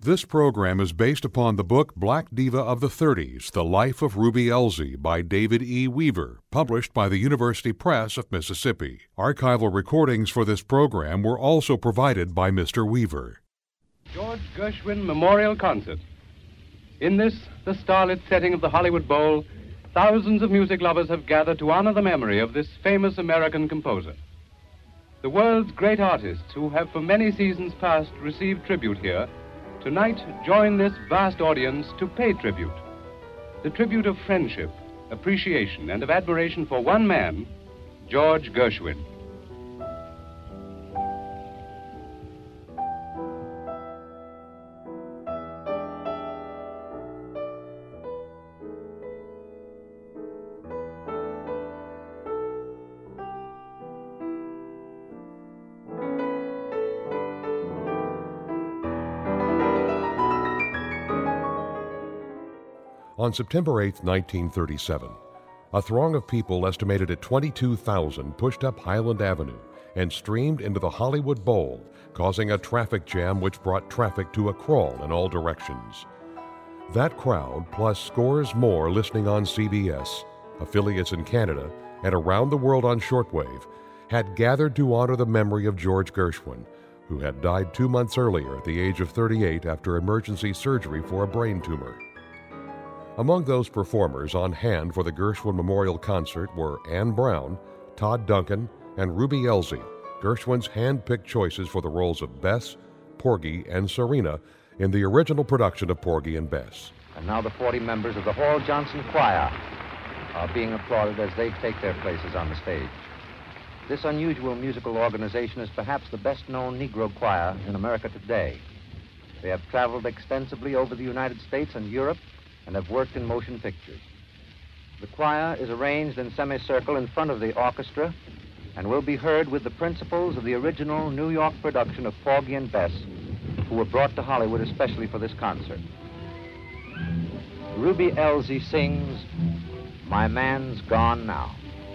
This program is based upon the book Black Diva of the 30s, The Life of Ruby Elzy by David E. Weaver, published by the University Press of Mississippi. Archival recordings for this program were also provided by Mr. Weaver. George Gershwin Memorial Concert. In this, the starlit setting of the Hollywood Bowl, thousands of music lovers have gathered to honor the memory of this famous American composer. The world's great artists who have for many seasons past received tribute here tonight join this vast audience to pay tribute. The tribute of friendship, appreciation, and of admiration for one man, George Gershwin. On September 8, 1937, a throng of people estimated at 22,000 pushed up Highland Avenue and streamed into the Hollywood Bowl, causing a traffic jam which brought traffic to a crawl in all directions. That crowd, plus scores more listening on CBS, affiliates in Canada, and around the world on shortwave, had gathered to honor the memory of George Gershwin, who had died 2 months earlier at the age of 38 after emergency surgery for a brain tumor. Among those performers on hand for the Gershwin Memorial Concert were Anne Brown, Todd Duncan, and Ruby Elzy, Gershwin's hand-picked choices for the roles of Bess, Porgy, and Serena in the original production of Porgy and Bess. And now the 40 members of the Hall Johnson Choir are being applauded as they take their places on the stage. This unusual musical organization is perhaps the best-known Negro choir in America today. They have traveled extensively over the United States and Europe and have worked in motion pictures. The choir is arranged in semicircle in front of the orchestra and will be heard with the principals of the original New York production of Porgy and Bess, who were brought to Hollywood especially for this concert. Ruby Elzy sings, "My Man's Gone Now."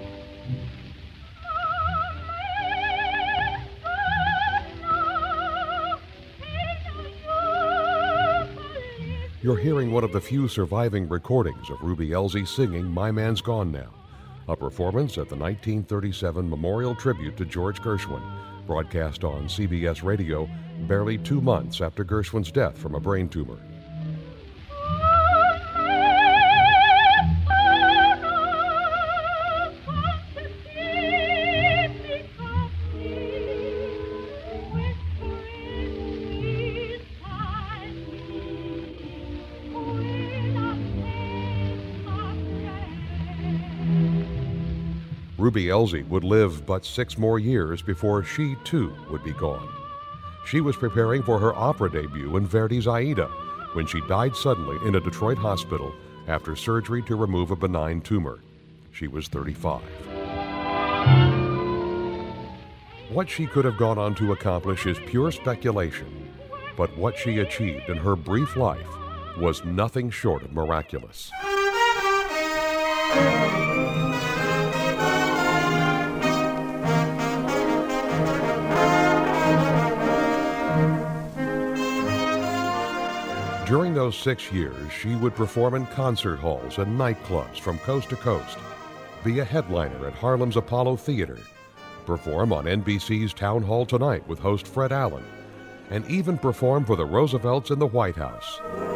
You're hearing one of the few surviving recordings of Ruby Elzy singing My Man's Gone Now, a performance at the 1937 Memorial Tribute to George Gershwin, broadcast on CBS Radio barely 2 months after Gershwin's death from a brain tumor. Ruby Elzy would live but 6 more years before she, too, would be gone. She was preparing for her opera debut in Verdi's Aida when she died suddenly in a Detroit hospital after surgery to remove a benign tumor. She was 35. What she could have gone on to accomplish is pure speculation, but what she achieved in her brief life was nothing short of miraculous. During those 6 years, she would perform in concert halls and nightclubs from coast to coast, be a headliner at Harlem's Apollo Theater, perform on NBC's Town Hall Tonight with host Fred Allen, and even perform for the Roosevelts in the White House.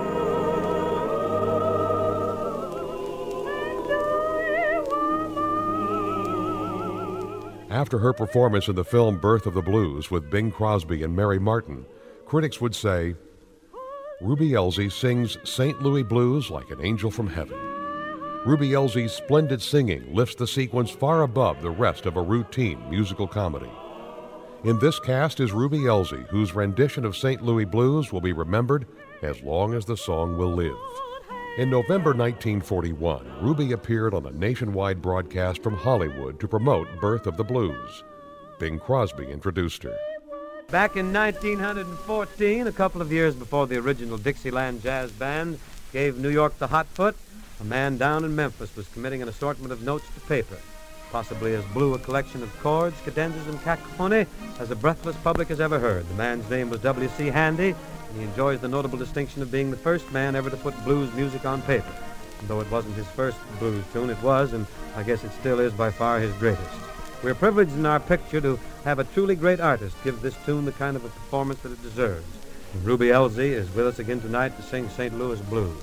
After her performance in the film Birth of the Blues with Bing Crosby and Mary Martin, critics would say, "Ruby Elzy sings St. Louis blues like an angel from heaven." Ruby Elzy's splendid singing lifts the sequence far above the rest of a routine musical comedy. In this cast is Ruby Elzy, whose rendition of St. Louis blues will be remembered as long as the song will live. In November 1941, Ruby appeared on a nationwide broadcast from Hollywood to promote Birth of the Blues. Bing Crosby introduced her. Back in 1914, a couple of years before the original Dixieland Jazz Band gave New York the hot foot, a man down in Memphis was committing an assortment of notes to paper, possibly as blue a collection of chords, cadenzas, and cacophony as the breathless public has ever heard. The man's name was W.C. Handy, and he enjoys the notable distinction of being the first man ever to put blues music on paper. And though it wasn't his first blues tune, it was, and I guess it still is, by far his greatest. We're privileged in our picture to have a truly great artist give this tune the kind of a performance that it deserves. And Ruby Elsie is with us again tonight to sing St. Louis Blues.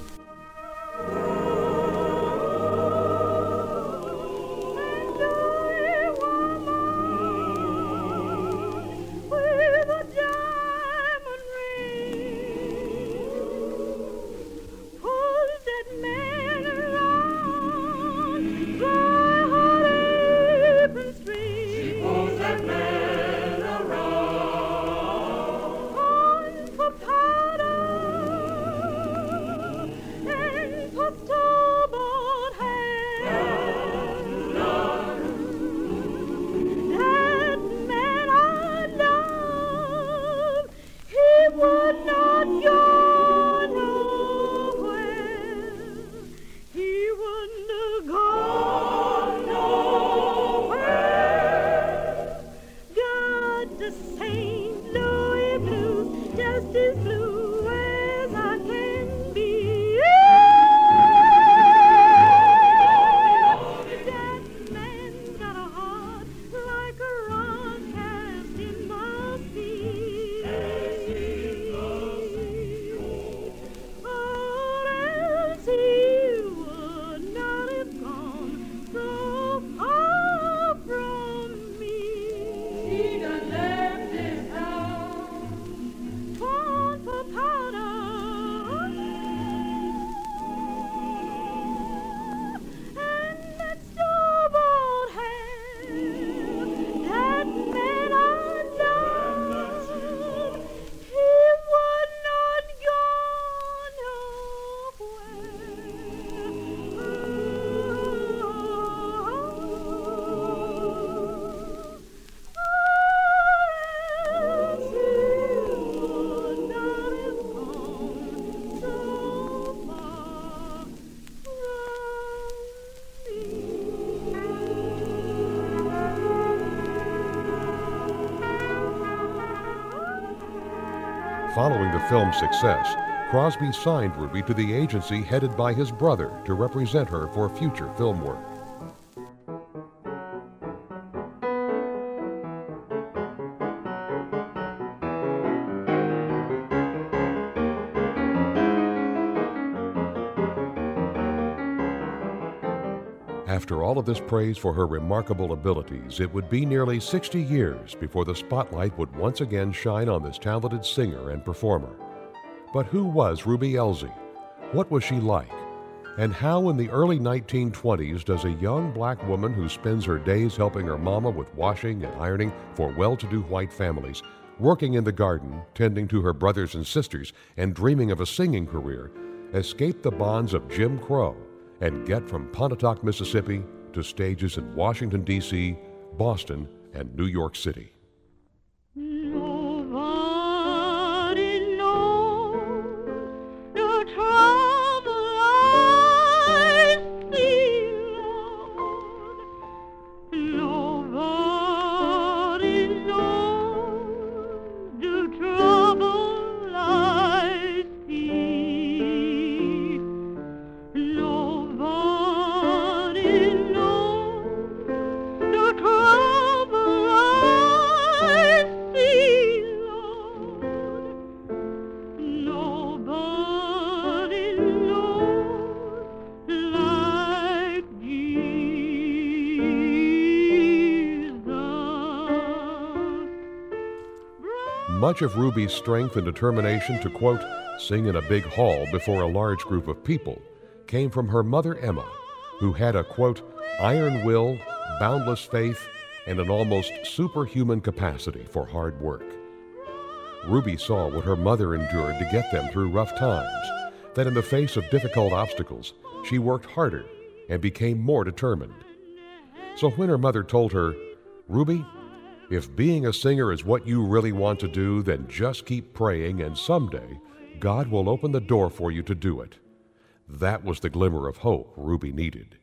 Following the film's success, Crosby signed Ruby to the agency headed by his brother to represent her for future film work. After all of this praise for her remarkable abilities, it would be nearly 60 years before the spotlight would once again shine on this talented singer and performer. But who was Ruby Elsie? What was she like? And how in the early 1920s does a young black woman who spends her days helping her mama with washing and ironing for well-to-do white families, working in the garden, tending to her brothers and sisters, and dreaming of a singing career, escape the bonds of Jim Crow and get from Pontotoc, Mississippi, to stages in Washington, D.C., Boston, and New York City? Nobody knows the trouble I feel, Lord. Nobody knows the trouble I see. Nobody knows the trouble I feel, Lord. Nobody knows like Jesus. Much of Ruby's strength and determination to, quote, sing in a big hall before a large group of people came from her mother, Emma, who had a, quote, iron will, boundless faith, and an almost superhuman capacity for hard work. Ruby saw what her mother endured to get them through rough times, that in the face of difficult obstacles, she worked harder and became more determined. So when her mother told her, Ruby, if being a singer is what you really want to do, then just keep praying and someday God will open the door for you to do it. That was the glimmer of hope Ruby needed.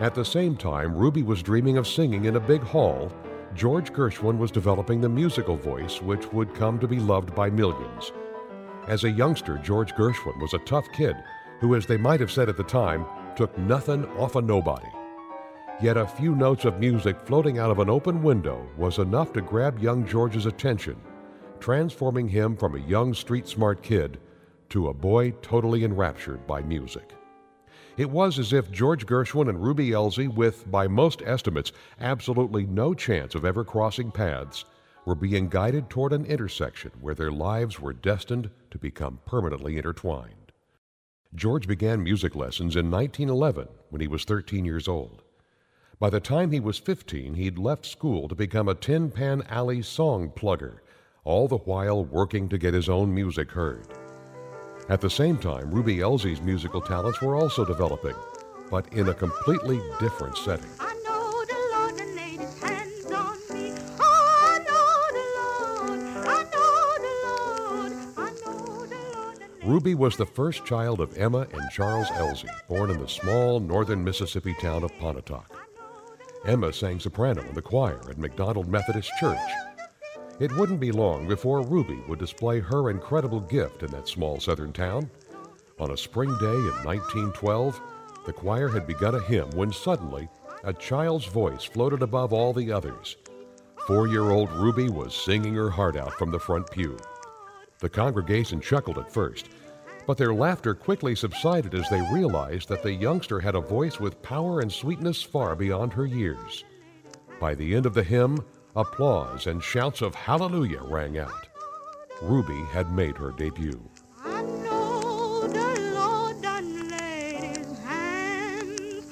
At the same time Ruby was dreaming of singing in a big hall, George Gershwin was developing the musical voice which would come to be loved by millions. As a youngster, George Gershwin was a tough kid who, as they might have said at the time, took nothing off of nobody. Yet a few notes of music floating out of an open window was enough to grab young George's attention, transforming him from a young street-smart kid to a boy totally enraptured by music. It was as if George Gershwin and Ruby Elzy, with, by most estimates, absolutely no chance of ever crossing paths, were being guided toward an intersection where their lives were destined to become permanently intertwined. George began music lessons in 1911 when he was 13 years old. By the time he was 15, he'd left school to become a Tin Pan Alley song plugger, all the while working to get his own music heard. At the same time, Ruby Elzy's musical talents were also developing, but in a completely different setting. I know the Lord done laid his hands on me. Oh, I know the Lord. I know the Lord. I know the Lord done laid Ruby was the first child of Emma and Charles Elzy, born in the small northern Mississippi town of Pontotoc. Emma sang soprano in the choir at McDonald Methodist Church. It wouldn't be long before Ruby would display her incredible gift in that small southern town. On a spring day in 1912, the choir had begun a hymn when suddenly a child's voice floated above all the others. 4-year-old Ruby was singing her heart out from the front pew. The congregation chuckled at first, but their laughter quickly subsided as they realized that the youngster had a voice with power and sweetness far beyond her years. By the end of the hymn, applause and shouts of hallelujah rang out. Ruby had made her debut. I know the Lord done laid his hands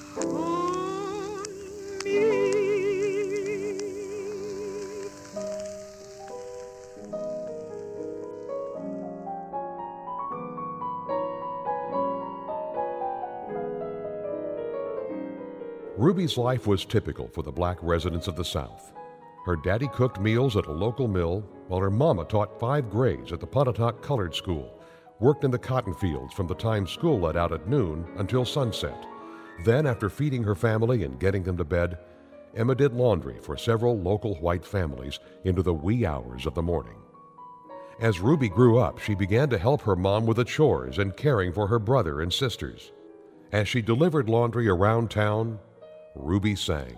on me. Ruby's life was typical for the black residents of the South. Her daddy cooked meals at a local mill, while her mama taught 5 grades at the Pontotoc Colored School, worked in the cotton fields from the time school let out at noon until sunset. Then, after feeding her family and getting them to bed, Emma did laundry for several local white families into the wee hours of the morning. As Ruby grew up, she began to help her mom with the chores and caring for her brother and sisters. As she delivered laundry around town, Ruby sang.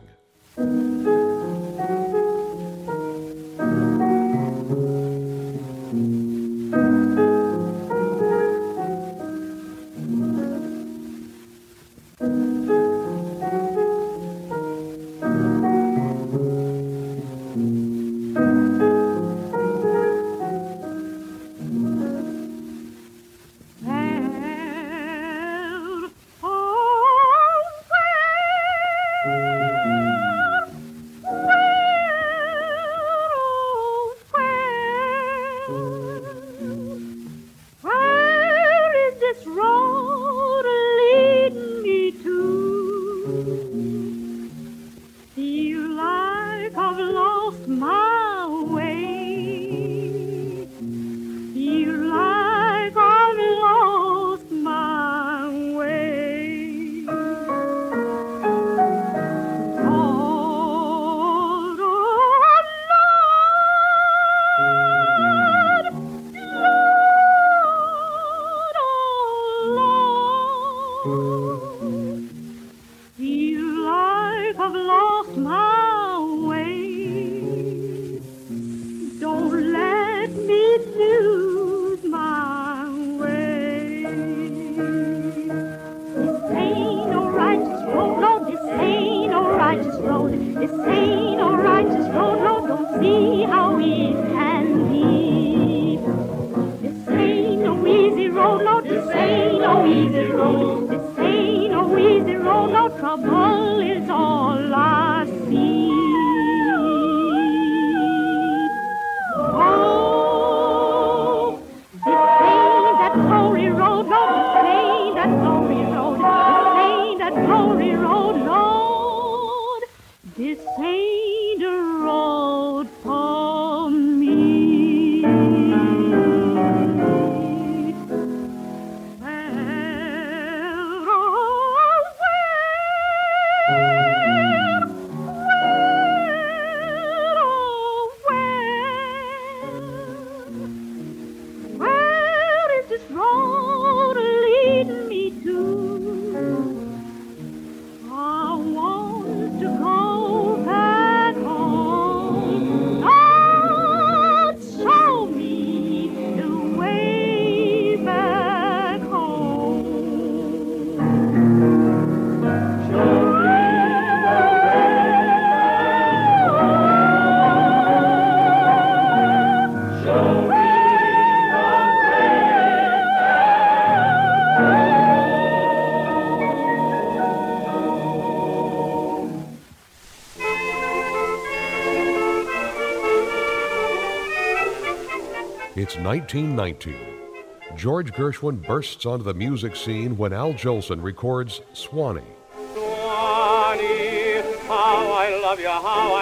It's 1919. George Gershwin bursts onto the music scene when Al Jolson records Swanee. Swanee, how I love you,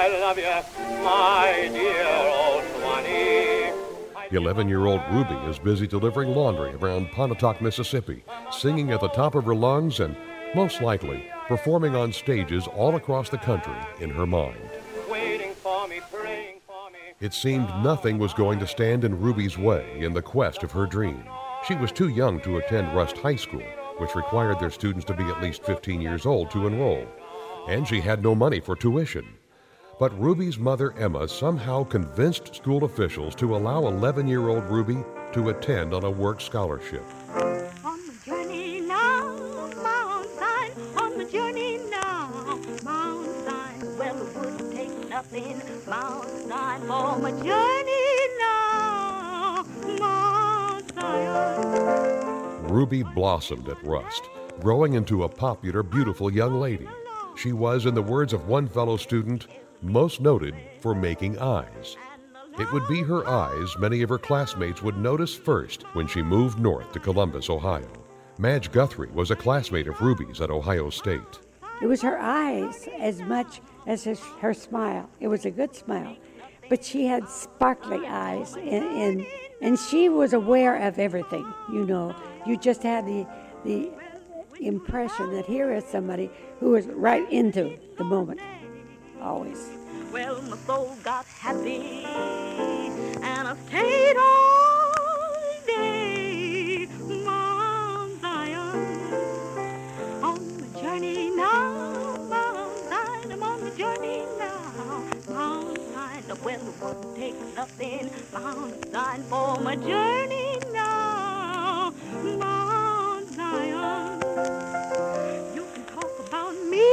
my dear old Swanee. 11-year-old Ruby is busy delivering laundry around Pontotoc, Mississippi, singing at the top of her lungs and, most likely, performing on stages all across the country in her mind. Waiting for me, praying for me. It seemed nothing was going to stand in Ruby's way in the quest of her dream. She was too young to attend Rust High School, which required their students to be at least 15 years old to enroll, and she had no money for tuition. But Ruby's mother, Emma, somehow convinced school officials to allow 11-year-old Ruby to attend on a work scholarship. On the journey now, Mount Zion. On the journey now, Mount Zion. Well, it wouldn't take nothing, Mount Zion, for my journey now, Mount Zion. Ruby blossomed at Rust, growing into a popular, beautiful young lady. She was, in the words of one fellow student, most noted for making eyes. It would be her eyes many of her classmates would notice first when she moved north to Columbus, Ohio. Madge Guthrie was a classmate of Ruby's at Ohio State. It was her eyes as much as her smile. It was a good smile. But she had sparkly eyes, and she was aware of everything, you know. You just had the impression that here is somebody who was right into the moment, always. Well, my soul got happy, and I stayed all day, Mount Zion. On the journey now, Mount Zion. I'm on the journey now, Mount Zion. Well, it wouldn't take nothing, Mount Zion, for my journey now, Mount Zion. You can talk about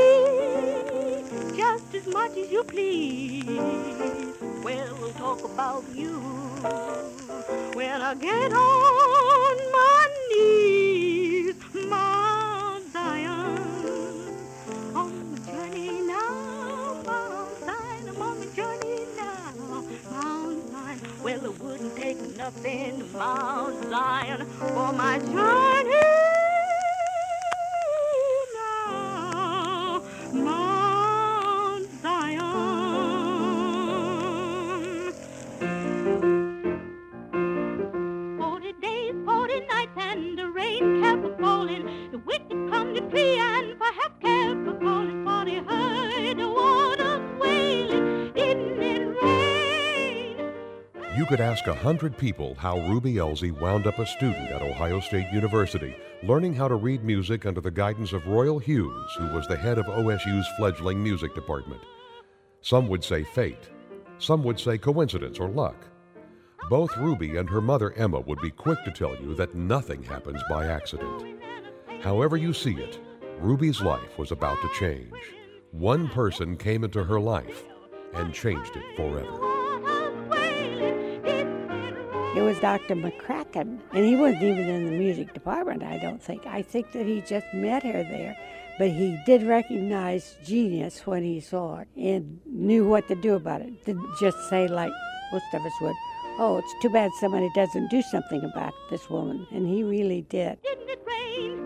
me just as much as you please. Well, we'll talk about you when I get on my knees, Mount Zion. On the journey now, Mount Zion. I'm on the journey now, Mount Zion. Well, it wouldn't take nothing, Mount Zion, for my journey now, Mount Zion. 40 days, 40 nights, and the rain kept falling. The wicked come to tree and perhaps kept a-calling, for they heard the waters wailing. Didn't it rain? You could ask 100 people how Ruby Elsie wound up a student at Ohio State University, learning how to read music under the guidance of Royal Hughes, who was the head of OSU's fledgling music department. Some would say fate. Some would say coincidence or luck. Both Ruby and her mother, Emma, would be quick to tell you that nothing happens by accident. However you see it, Ruby's life was about to change. One person came into her life and changed it forever. It was Dr. McCracken, and he wasn't even in the music department, I don't think. I think that he just met her there, but he did recognize genius when he saw it and knew what to do about it. Didn't just say, like most of us would, oh, it's too bad somebody doesn't do something about this woman, and he really did. Didn't it rain?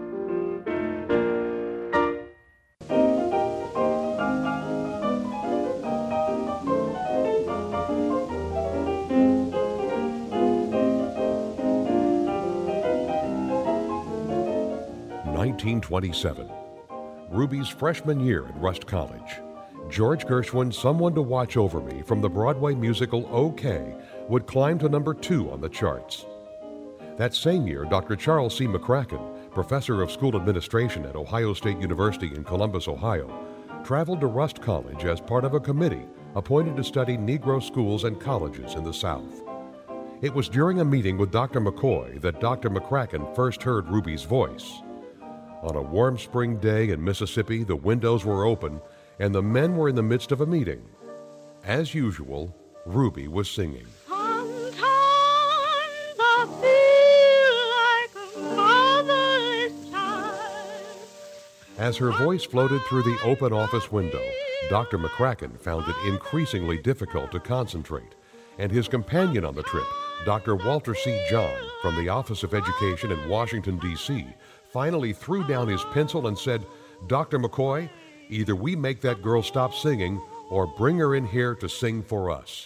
1927. Ruby's freshman year at Rust College. George Gershwin's Someone to Watch Over Me from the Broadway musical OK would climb to number 2 on the charts. That same year, Dr. Charles C. McCracken, professor of school administration at Ohio State University in Columbus, Ohio, traveled to Rust College as part of a committee appointed to study Negro schools and colleges in the South. It was during a meeting with Dr. McCoy that Dr. McCracken first heard Ruby's voice. On a warm spring day in Mississippi, the windows were open and the men were in the midst of a meeting. As usual, Ruby was singing. Sometimes I feel like a motherless child. As her voice floated through the open office window, Dr. McCracken found it increasingly difficult to concentrate, and his companion on the trip, Dr. Walter C. John from the Office of Education in Washington, D.C., finally threw down his pencil and said, "Dr. McCoy, either we make that girl stop singing or bring her in here to sing for us."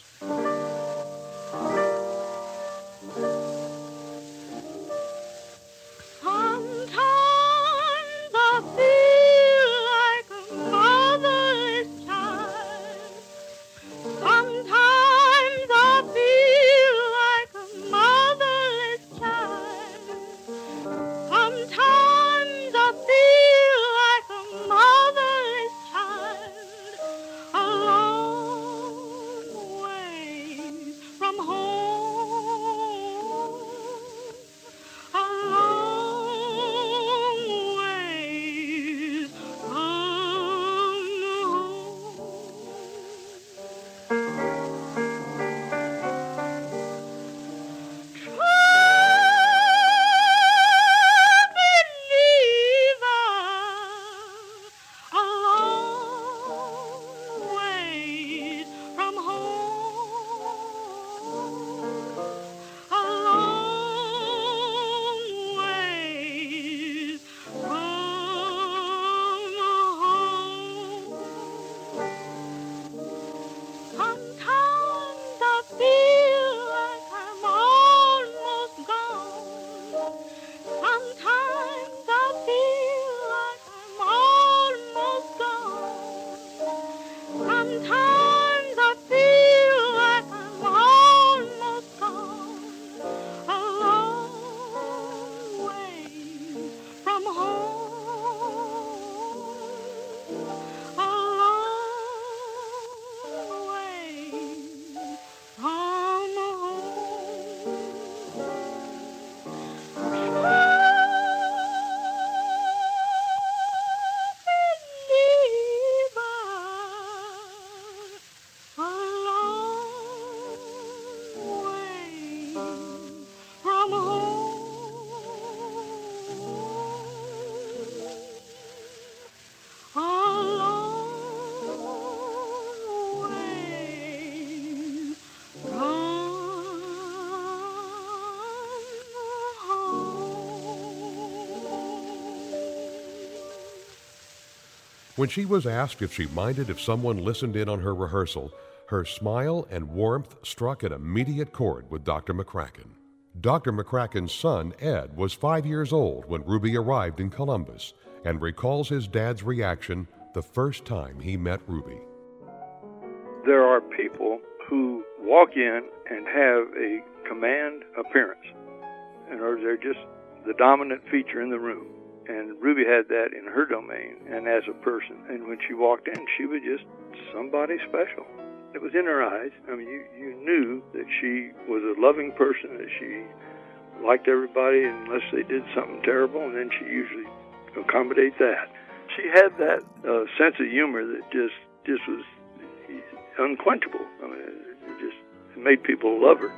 When she was asked if she minded if someone listened in on her rehearsal, her smile and warmth struck an immediate chord with Dr. McCracken. Dr. McCracken's son, Ed, was 5 years old when Ruby arrived in Columbus and recalls his dad's reaction the first time he met Ruby. There are people who walk in and have a command appearance, or they're just the dominant feature in the room. And Ruby had that in her domain and as a person. And when she walked in, she was just somebody special. It was in her eyes. I mean, you knew that she was a loving person, that she liked everybody unless they did something terrible, and then she usually accommodated that. She had that sense of humor that just was unquenchable. I mean, it made people love her.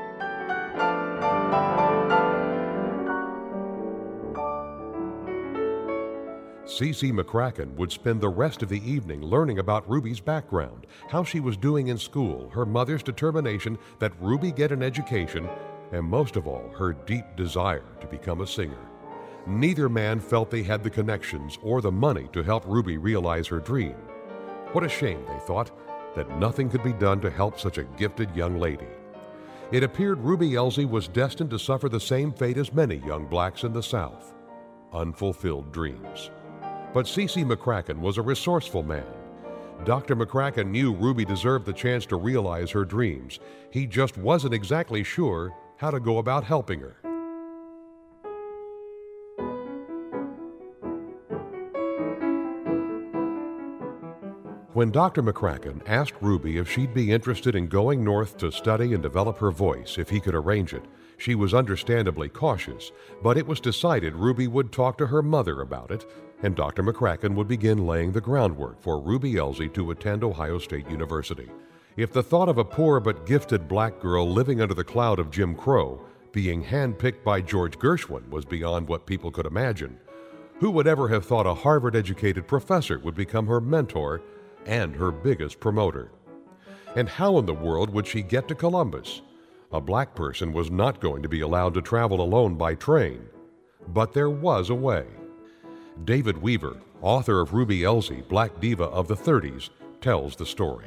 C.C. McCracken would spend the rest of the evening learning about Ruby's background, how she was doing in school, her mother's determination that Ruby get an education, and most of all, her deep desire to become a singer. Neither man felt they had the connections or the money to help Ruby realize her dream. What a shame, they thought, that nothing could be done to help such a gifted young lady. It appeared Ruby Elsie was destined to suffer the same fate as many young blacks in the South: unfulfilled dreams. But C.C. McCracken was a resourceful man. Dr. McCracken knew Ruby deserved the chance to realize her dreams. He just wasn't exactly sure how to go about helping her. When Dr. McCracken asked Ruby if she'd be interested in going north to study and develop her voice if he could arrange it, she was understandably cautious, but it was decided Ruby would talk to her mother about it, and Dr. McCracken would begin laying the groundwork for Ruby Elsie to attend Ohio State University. If the thought of a poor but gifted black girl living under the cloud of Jim Crow, being handpicked by George Gershwin, was beyond what people could imagine, who would ever have thought a Harvard-educated professor would become her mentor and her biggest promoter? And how in the world would she get to Columbus? A black person was not going to be allowed to travel alone by train. But there was a way. David Weaver, author of Ruby Elsie, Black Diva of the 30s, tells the story.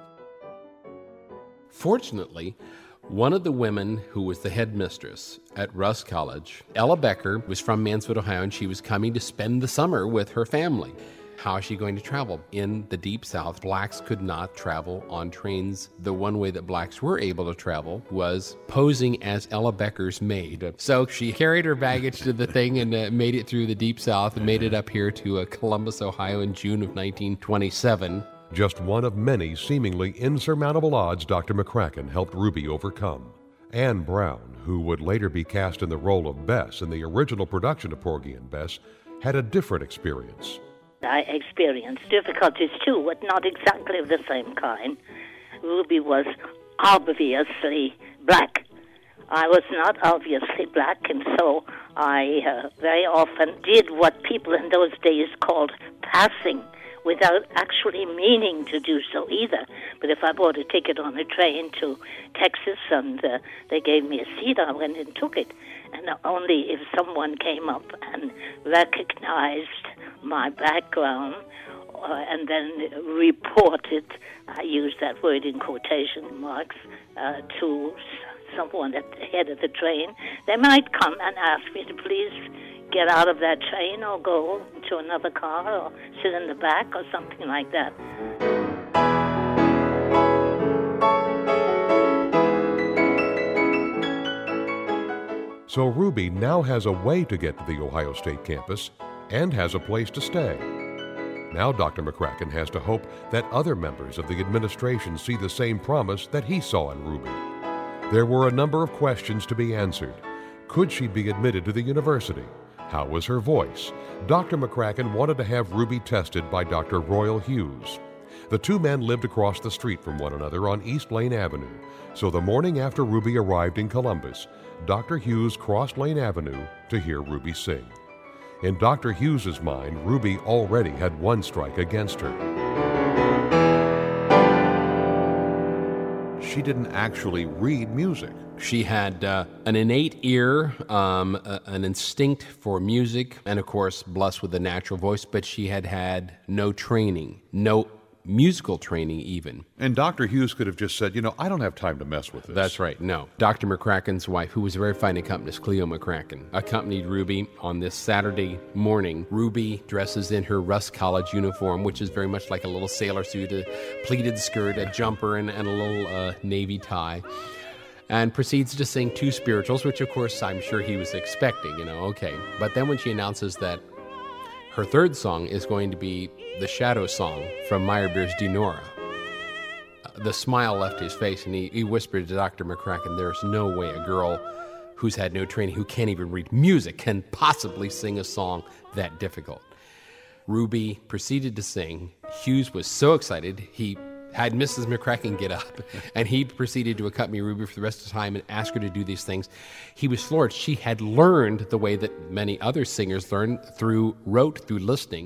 Fortunately, one of the women who was the headmistress at Russ College, Ella Becker, was from Mansfield, Ohio, and she was coming to spend the summer with her family. How is she going to travel? In the Deep South, blacks could not travel on trains. The one way that blacks were able to travel was posing as Ella Becker's maid. So she carried her baggage to the thing and made it through the Deep South and made it up here to Columbus, Ohio in June of 1927. Just one of many seemingly insurmountable odds Dr. McCracken helped Ruby overcome. Anne Brown, who would later be cast in the role of Bess in the original production of Porgy and Bess, had a different experience. I experienced difficulties too, but not exactly of the same kind. Ruby was obviously black. I was not obviously black, and so I very often did what people in those days called passing, without actually meaning to do so either. But if I bought a ticket on a train to Texas and they gave me a seat, I went and took it. And only if someone came up and recognized my background and then reported, I use that word in quotation marks, to someone at the head of the train, they might come and ask me to please get out of that train or go to another car or sit in the back or something like that. So Ruby now has a way to get to the Ohio State campus and has a place to stay. Now Dr. McCracken has to hope that other members of the administration see the same promise that he saw in Ruby. There were a number of questions to be answered. Could she be admitted to the university? How was her voice? Dr. McCracken wanted to have Ruby tested by Dr. Royal Hughes. The two men lived across the street from one another on East Lane Avenue, so the morning after Ruby arrived in Columbus, Dr. Hughes crossed Lane Avenue to hear Ruby sing. In Dr. Hughes's mind, Ruby already had one strike against her. She didn't actually read music. She had an innate ear, an instinct for music, and of course, blessed with a natural voice, but she had had no training, no musical training even. And Dr. Hughes could have just said, I don't have time to mess with this. That's right, no. Dr. McCracken's wife, who was a very fine accompanist, Cleo McCracken, accompanied Ruby on this Saturday morning. Ruby dresses in her Russ College uniform, which is very much like a little sailor suit, a pleated skirt, a jumper, and a little navy tie, and proceeds to sing two spirituals, which of course I'm sure he was expecting, okay. But then when she announces that her third song is going to be the Shadow Song from Meyerbeer's Dinora, the smile left his face, and he whispered to Dr. McCracken, there's no way a girl who's had no training, who can't even read music, can possibly sing a song that difficult. Ruby proceeded to sing. Hughes was so excited, he had Mrs. McCracken get up, and he proceeded to accompany Ruby for the rest of the time and ask her to do these things. He was floored. She had learned the way that many other singers learn, through listening.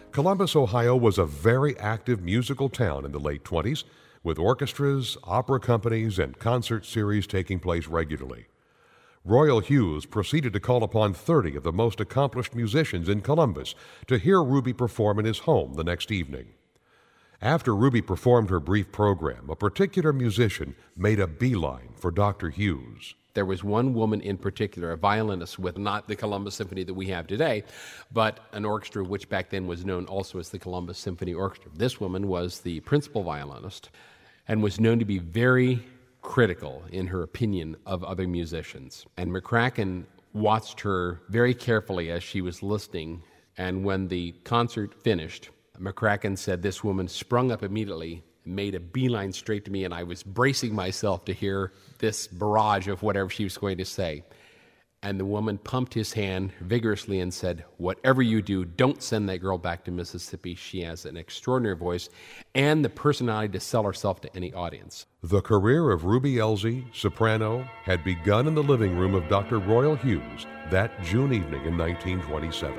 Columbus, Ohio was a very active musical town in the late 20s, with orchestras, opera companies, and concert series taking place regularly. Royal Hughes proceeded to call upon 30 of the most accomplished musicians in Columbus to hear Ruby perform in his home the next evening. After Ruby performed her brief program, a particular musician made a beeline for Dr. Hughes. There was one woman in particular, a violinist with not the Columbus Symphony that we have today, but an orchestra which back then was known also as the Columbus Symphony Orchestra. This woman was the principal violinist and was known to be very critical in her opinion of other musicians. And McCracken watched her very carefully as she was listening, and when the concert finished, McCracken said this woman sprung up immediately, made a beeline straight to me, and I was bracing myself to hear this barrage of whatever she was going to say. And the woman pumped his hand vigorously and said, "Whatever you do, don't send that girl back to Mississippi. She has an extraordinary voice and the personality to sell herself to any audience." The career of Ruby Elsie, soprano, had begun in the living room of Dr. Royal Hughes that June evening in 1927.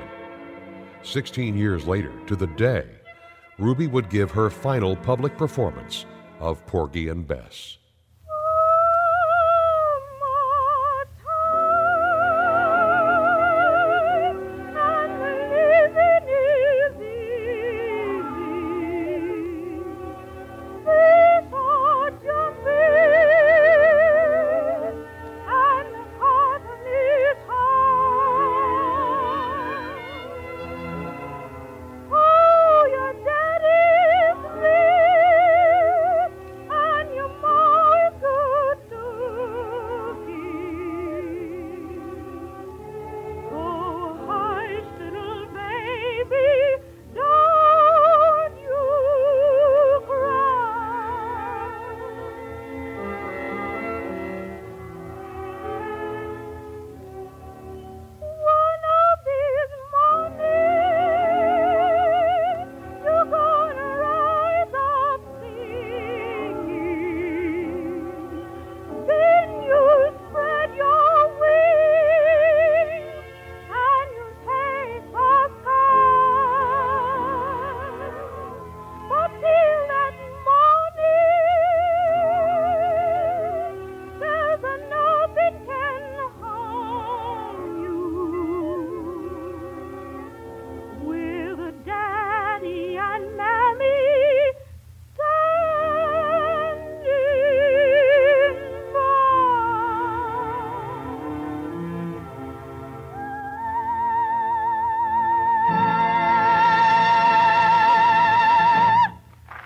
16 years later, to the day, Ruby would give her final public performance of Porgy and Bess.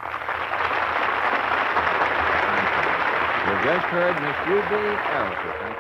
Just heard Miss Ruby Elsie.